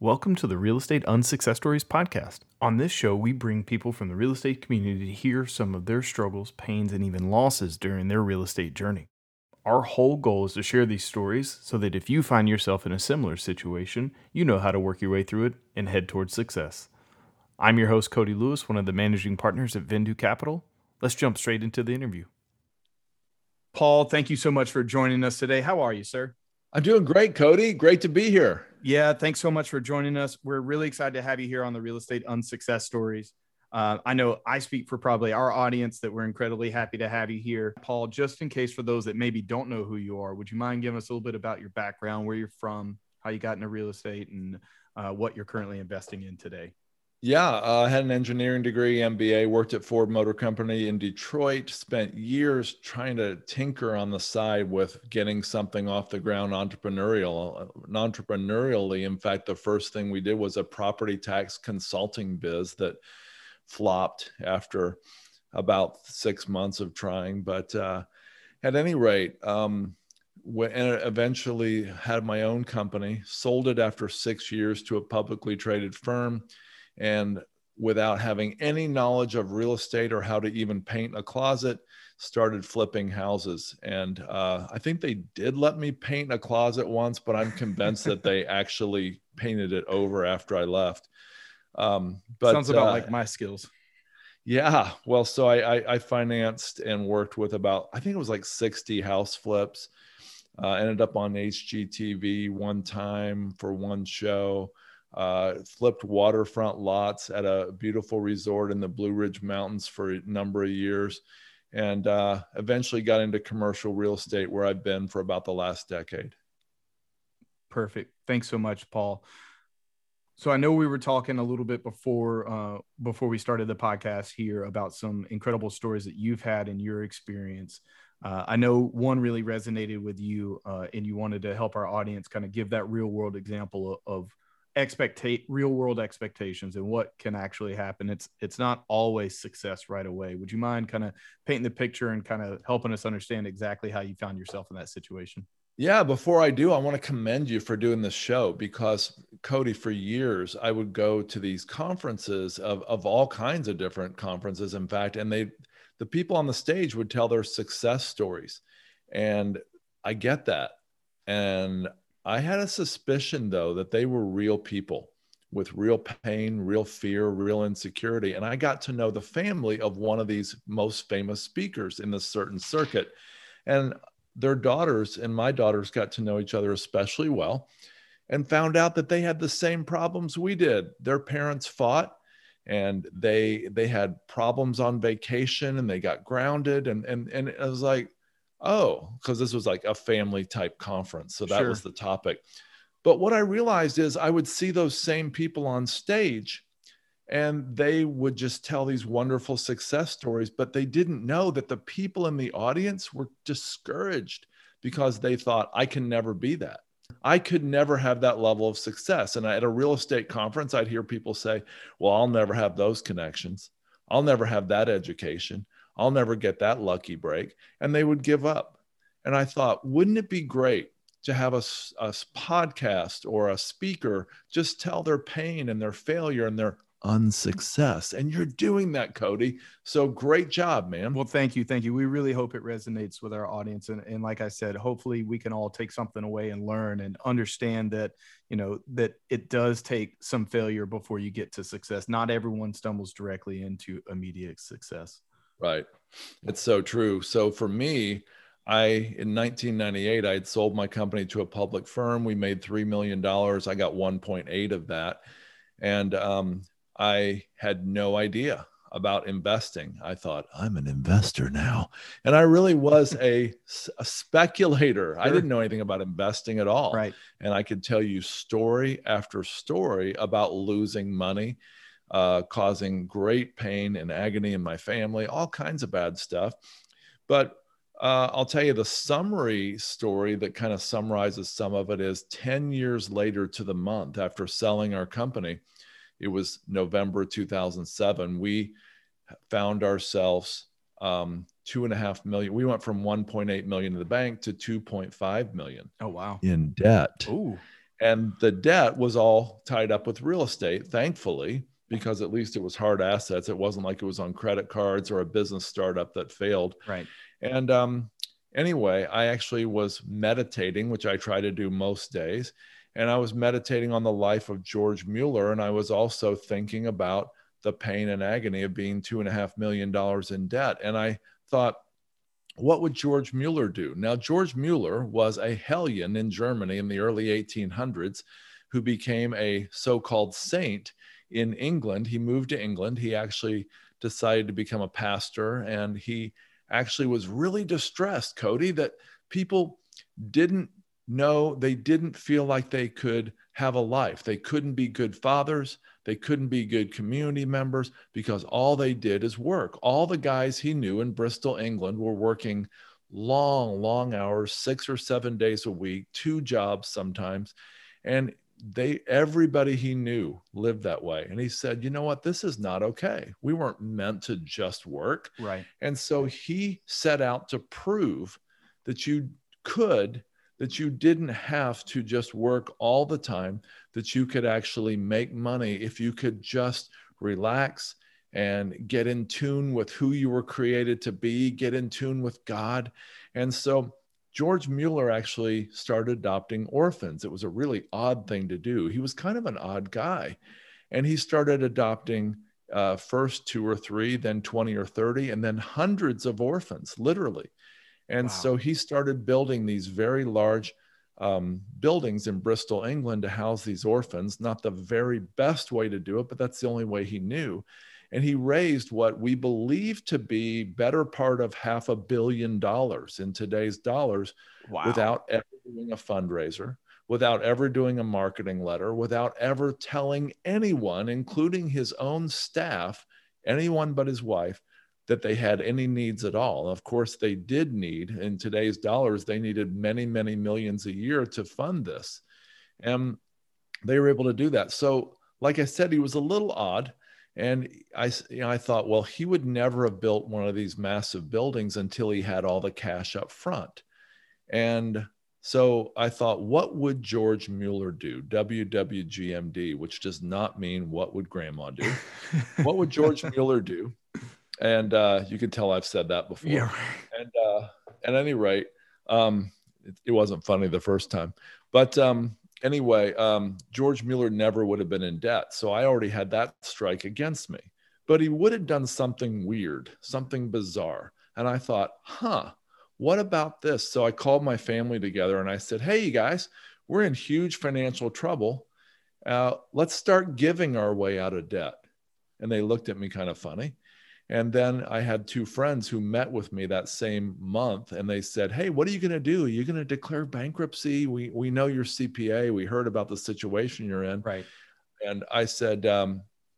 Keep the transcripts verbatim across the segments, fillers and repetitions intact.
Welcome to the Real Estate Unsuccess Stories podcast. On this show, we bring people from the real estate community to hear some of their struggles, pains, and even losses during their real estate journey. Our whole goal is to share these stories so that if you find yourself in a similar situation, you know how to work your way through it and head towards success. I'm your host, Cody Lewis, one of the managing partners at Vendu Capital. Let's jump straight into the interview. Paul, thank you so much for joining us today. How are you, sir? I'm doing great, Cody. Great to be here. Yeah, thanks so much for joining us. We're really excited to have you here on the Real Estate Unsuccess Stories. Uh, I know I speak for probably our audience that we're incredibly happy to have you here. Paul, just in case for those that maybe don't know who you are, would you mind giving us a little bit about your background, where you're from, how you got into real estate, and uh, what you're currently investing in today? Yeah, uh, I had an engineering degree, M B A, worked at Ford Motor Company in Detroit, spent years trying to tinker on the side with getting something off the ground entrepreneurial, entrepreneurially. In fact, the first thing we did was a property tax consulting biz that flopped after about six months of trying. But uh, at any rate, um, when, and eventually had my own company, sold it after six years to a publicly traded firm. And without having any knowledge of real estate or how to even paint a closet, started flipping houses. And uh, I think they did let me paint a closet once, but I'm convinced that they actually painted it over after I left. Um, but Sounds about uh, like my skills. Yeah. Well, so I, I, I financed and worked with about, I think it was like sixty house flips. Uh, ended up on H G T V one time for one show. Uh, flipped waterfront lots at a beautiful resort in the Blue Ridge Mountains for a number of years, and uh, eventually got into commercial real estate, where I've been for about the last decade. Perfect. Thanks so much, Paul. So I know we were talking a little bit before uh, before we started the podcast here about some incredible stories that you've had in your experience. Uh, I know one really resonated with you, uh, and you wanted to help our audience kind of give that real world example of, of expectate real world expectations and what can actually happen. It's it's not always success right away. Would you mind kind of painting the picture and kind of helping us understand exactly how you found yourself in that situation? Yeah, before I do, I want to commend you for doing this show, because Cody, for years, I would go to these conferences of, of all kinds of different conferences, in fact, and they, the people on the stage would tell their success stories. And I get that. And I had a suspicion, though, that they were real people with real pain, real fear, real insecurity. And I got to know the family of one of these most famous speakers in this certain circuit. And their daughters and my daughters got to know each other especially well, and found out that they had the same problems we did. Their parents fought, and they they had problems on vacation, and they got grounded. And and and it was like, oh, because this was like a family type conference. So that Sure. was the topic. But what I realized is I would see those same people on stage, and they would just tell these wonderful success stories, but they didn't know that the people in the audience were discouraged because they thought, I can never be that. I could never have that level of success. And at a real estate conference, I'd hear people say, well, I'll never have those connections. I'll never have that education. I'll never get that lucky break. And they would give up. And I thought, wouldn't it be great to have a, a podcast or a speaker just tell their pain and their failure and their unsuccess? And you're doing that, Cody. So great job, man. Well, thank you. Thank you. We really hope it resonates with our audience. And, and like I said, hopefully we can all take something away and learn and understand that, you know, that it does take some failure before you get to success. Not everyone stumbles directly into immediate success. Right. It's so true. So for me, I, in nineteen ninety-eight, I had sold my company to a public firm. We made three million dollars. I got one point eight of that. And, um, I had no idea about investing. I thought, I'm an investor now. And I really was a, a speculator. Sure. I didn't know anything about investing at all. Right. And I could tell you story after story about losing money, uh, causing great pain and agony in my family, all kinds of bad stuff. But uh, I'll tell you the summary story that kind of summarizes some of it is ten years later to the month after selling our company. It was November two thousand seven. We found ourselves um, two and a half million. We went from one point eight million in the bank to two point five million. Oh, wow. In debt. Ooh. And the debt was all tied up with real estate, thankfully, because at least it was hard assets. It wasn't like it was on credit cards or a business startup that failed. Right. And um, anyway, I actually was meditating, which I try to do most days. And I was meditating on the life of George Mueller. And I was also thinking about the pain and agony of being two and a half million dollars in debt. And I thought, what would George Mueller do? Now, George Mueller was a hellion in Germany in the early eighteen hundreds who became a so-called saint in England. He moved to England. He actually decided to become a pastor, and he actually was really distressed, Cody, that people didn't know, they didn't feel like they could have a life. They couldn't be good fathers. They couldn't be good community members because all they did is work. All the guys he knew in Bristol, England were working long, long hours, six or seven days a week, two jobs sometimes. And they, everybody he knew lived that way. And he said, you know what, this is not okay. We weren't meant to just work. Right. And so he set out to prove that you could, that you didn't have to just work all the time, that you could actually make money if you could just relax and get in tune with who you were created to be, get in tune with God. And so George Mueller actually started adopting orphans. It was a really odd thing to do. He was kind of an odd guy. And he started adopting uh, first two or three, then twenty or thirty, and then hundreds of orphans, literally. And Wow. so he started building these very large um, buildings in Bristol, England to house these orphans. Not the very best way to do it, but that's the only way he knew. And he raised what we believe to be better part of half a billion dollars in today's dollars. Wow. Without ever doing a fundraiser, without ever doing a marketing letter, without ever telling anyone, including his own staff, anyone but his wife, that they had any needs at all. Of course, they did need, in today's dollars, they needed many, many millions a year to fund this. And they were able to do that. So, like I said, he was a little odd. And I, you know, I thought, well, he would never have built one of these massive buildings until he had all the cash up front. And so I thought, what would George Mueller do? W W G M D, which does not mean what would grandma do. What would George Mueller do? And uh, you can tell I've said that before. Yeah. And uh, at any rate, um, it, it wasn't funny the first time. But um, anyway, um, George Mueller never would have been in debt. So I already had that strike against me. But he would have done something weird, something bizarre. And I thought, huh, what about this? So I called my family together and I said, hey, you guys, we're in huge financial trouble. Uh, let's start giving our way out of debt. And they looked at me kind of funny. And then I had two friends who met with me that same month, and they said, hey, what are you going to do? Are you going to declare bankruptcy? We, we know you're C P A. We heard about the situation you're in. Right. And I said, um,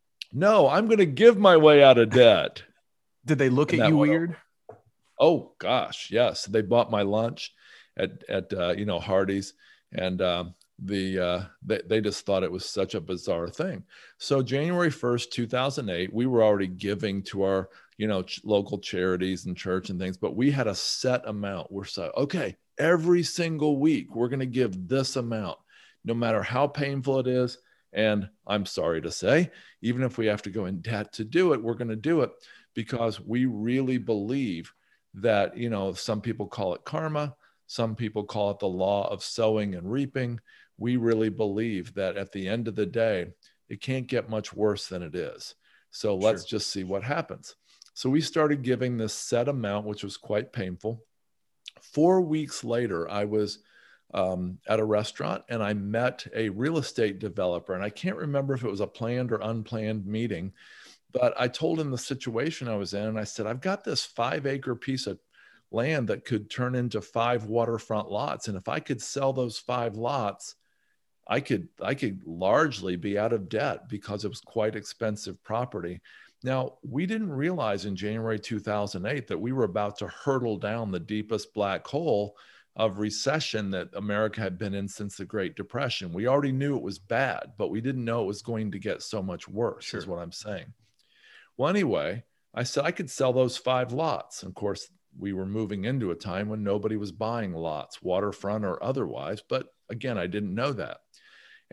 no, I'm going to give my way out of debt. Did they look And at you went weird? over. Oh, gosh, yes. They bought my lunch at, at uh, you know, Hardee's. And um, the uh, they, they just thought it was such a bizarre thing. So January first, two thousand eight, we were already giving to our, you know, ch- local charities and church and things, but we had a set amount. We're so, okay, every single week, we're going to give this amount, no matter how painful it is. And I'm sorry to say, even if we have to go in debt to do it, we're going to do it because we really believe that, you know, some people call it karma. Some people call it the law of sowing and reaping. We really believe that at the end of the day, it can't get much worse than it is. So let's Sure. just see what happens. So we started giving this set amount, which was quite painful. Four weeks later, I was um, at a restaurant and I met a real estate developer. And I can't remember if it was a planned or unplanned meeting, but I told him the situation I was in. And I said, I've got this five acre piece of land that could turn into five waterfront lots. And if I could sell those five lots, I could, I could largely be out of debt because it was quite expensive property. Now, we didn't realize in January two thousand eight that we were about to hurtle down the deepest black hole of recession that America had been in since the Great Depression. We already knew it was bad, but we didn't know it was going to get so much worse, Sure. is what I'm saying. Well, anyway, I said I could sell those five lots. And of course, we were moving into a time when nobody was buying lots, waterfront or otherwise. But again, I didn't know that.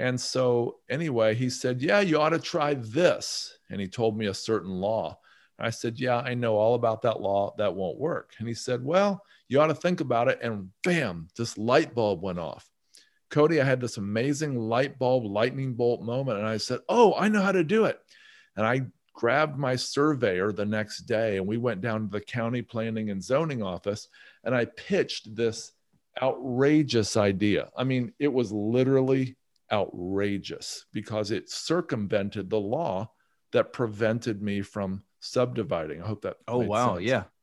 And so anyway, he said, yeah, you ought to try this. And he told me a certain law. I said, yeah, I know all about that law. That won't work. And he said, well, you ought to think about it. And bam, this light bulb went off. Cody, I had this amazing light bulb, lightning bolt moment. And I said, oh, I know how to do it. And I grabbed my surveyor the next day and we went down to the county planning and zoning office and I pitched this outrageous idea. I mean, it was literally outrageous because it circumvented the law that prevented me from subdividing. I hope that Oh, wow. sense. Yeah.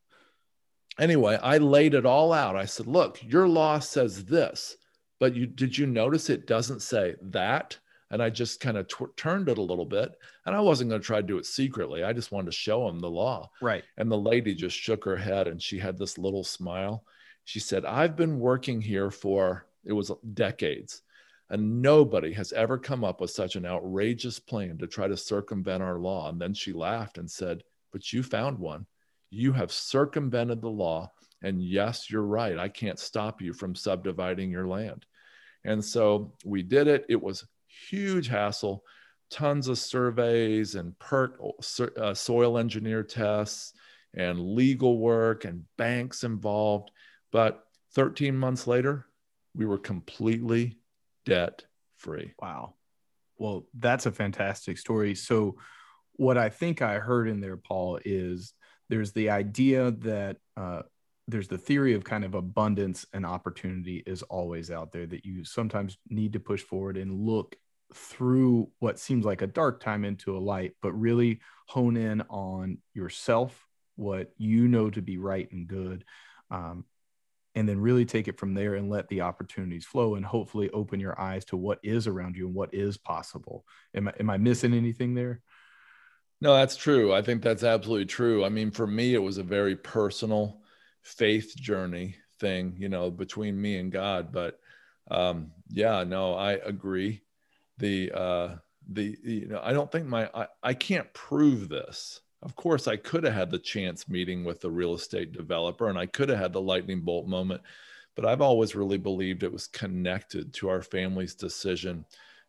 Anyway, I laid it all out. I said, look, your law says this, but you did you notice it doesn't say that? And I just kind of tw- turned it a little bit. And I wasn't going to try to do it secretly. I just wanted to show him the law. Right. And the lady just shook her head and she had this little smile. She said, I've been working here for, it was decades. And nobody has ever come up with such an outrageous plan to try to circumvent our law. And then she laughed and said, but you found one. You have circumvented the law. And yes, you're right. I can't stop you from subdividing your land. And so we did it. It was huge hassle, tons of surveys and perk, uh, soil engineer tests and legal work and banks involved. But thirteen months later, we were completely debt free. Wow. Well, that's a fantastic story. So what I think I heard in there, Paul, is there's the idea that uh, there's the theory of kind of abundance and opportunity is always out there, that you sometimes need to push forward and look through what seems like a dark time into a light, but really hone in on yourself, what you know to be right and good. Um, and then really take it from there and let the opportunities flow and hopefully open your eyes to what is around you and what is possible. Am I, am I missing anything there? No, that's true. I think that's absolutely true. I mean, for me, it was a very personal faith journey thing, you know, between me and God. But um, yeah, no, I agree. The, uh, the, you know, I don't think my, I, I can't prove this. Of course, I could have had the chance meeting with the real estate developer and I could have had the lightning bolt moment, but I've always really believed it was connected to our family's decision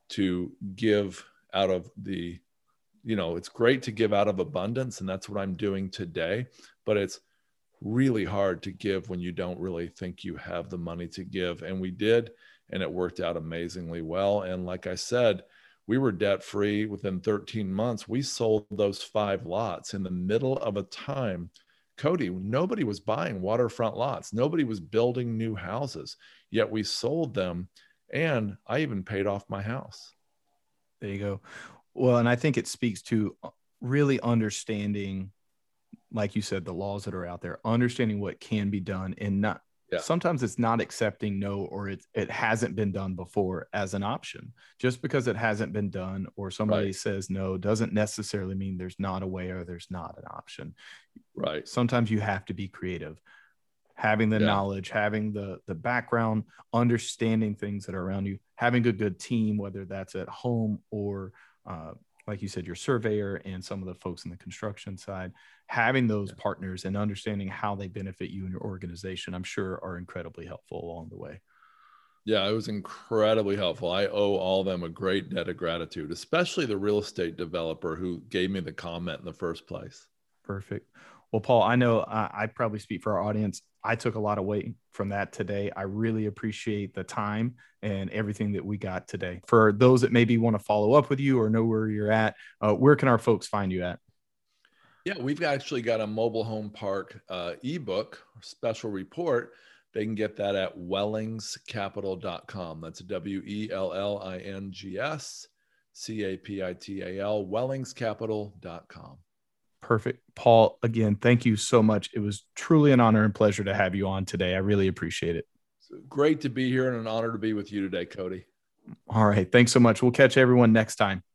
to give out of the, you know, it's great to give out of abundance, and that's what I'm doing today, but it's really hard to give when you don't really think you have the money to give. And we did, and it worked out amazingly well. And like I said, we were debt free within thirteen months. We sold those five lots in the middle of a time, Cody, nobody was buying waterfront lots. Nobody was building new houses, yet we sold them. And I even paid off my house. There you go. Well, and I think it speaks to really understanding, like you said, the laws that are out there, understanding what can be done, and not, yeah. Sometimes it's not accepting no, or it, it hasn't been done before as an option. Just because it hasn't been done or somebody right. says no doesn't necessarily mean there's not a way or there's not an option. Right. Sometimes you have to be creative, having the yeah. knowledge, having the, the background, understanding things that are around you, having a good team, whether that's at home or uh, like you said, your surveyor and some of the folks in the construction side, having those yeah. partners and understanding how they benefit you and your organization, I'm sure are incredibly helpful along the way. Yeah, it was incredibly helpful. I owe all of them a great debt of gratitude, especially the real estate developer who gave me the comment in the first place. Perfect. Well, Paul, I know uh, I probably speak for our audience. I took a lot away from that today. I really appreciate the time and everything that we got today. For those that maybe want to follow up with you or know where you're at, uh, where can our folks find you at? Yeah, we've actually got a mobile home park uh, ebook, special report. They can get that at wellings capital dot com. That's W E L L I N G S C A P I T A L, wellings capital dot com. Perfect. Paul, again, thank you so much. It was truly an honor and pleasure to have you on today. I really appreciate it. It's great to be here and an honor to be with you today, Cody. All right. Thanks so much. We'll catch everyone next time.